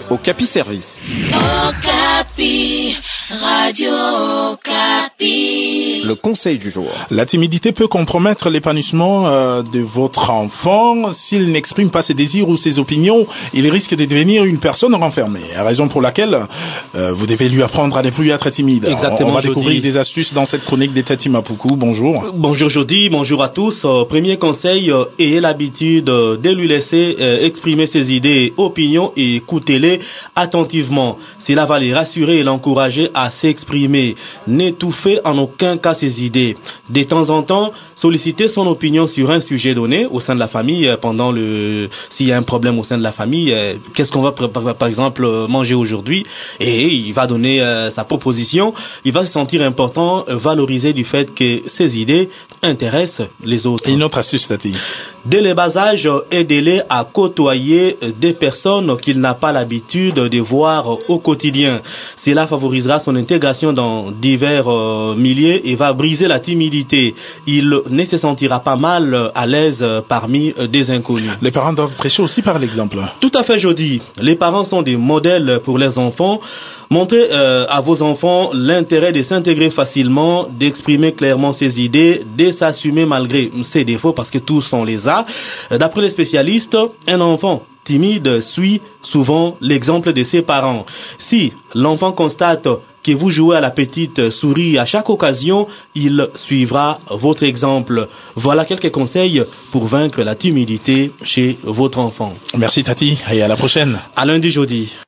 Okapi Service. Okapi, Radio Okapi. Le conseil du jour. La timidité peut compromettre l'épanouissement de votre enfant. S'il n'exprime pas ses désirs ou ses opinions, il risque de devenir une personne renfermée. Raison pour laquelle vous devez lui apprendre à ne plus être timide. Exactement. On va découvrir des astuces dans cette chronique des Tati Mapuku. Bonjour. Bonjour Jody, bonjour à tous. Premier conseil, ayez l'habitude de lui laisser exprimer ses idées et opinions et écoutez-les attentivement. Cela va les rassurer et l'encourager à s'exprimer. N'étouffez en aucun cas ses idées. De temps en temps, sollicitez son opinion sur un sujet donné au sein de la famille s'il y a un problème au sein de la famille, qu'est-ce qu'on va par exemple manger aujourd'hui, et il va donner sa proposition. Il va se sentir important, valorisé du fait que ses idées intéressent les autres. Et une autre astuce, Tati. Dès le bas âge, aidez-les à côtoyer des personnes qu'il n'a pas l'habitude de voir au quotidien. Cela favorisera son intégration dans divers milieux et va briser la timidité. Il ne se sentira pas mal à l'aise parmi des inconnus. Les parents doivent prêcher aussi par l'exemple. Tout à fait, Jody. Les parents sont des modèles pour les enfants. Montrez à vos enfants l'intérêt de s'intégrer facilement, d'exprimer clairement ses idées, de s'assumer malgré ses défauts, parce que tous on les a. D'après les spécialistes, un enfant timide suit souvent l'exemple de ses parents. Si l'enfant constate que vous jouez à la petite souris à chaque occasion, il suivra votre exemple. Voilà quelques conseils pour vaincre la timidité chez votre enfant. Merci Tati, et à la prochaine. À lundi, Jody.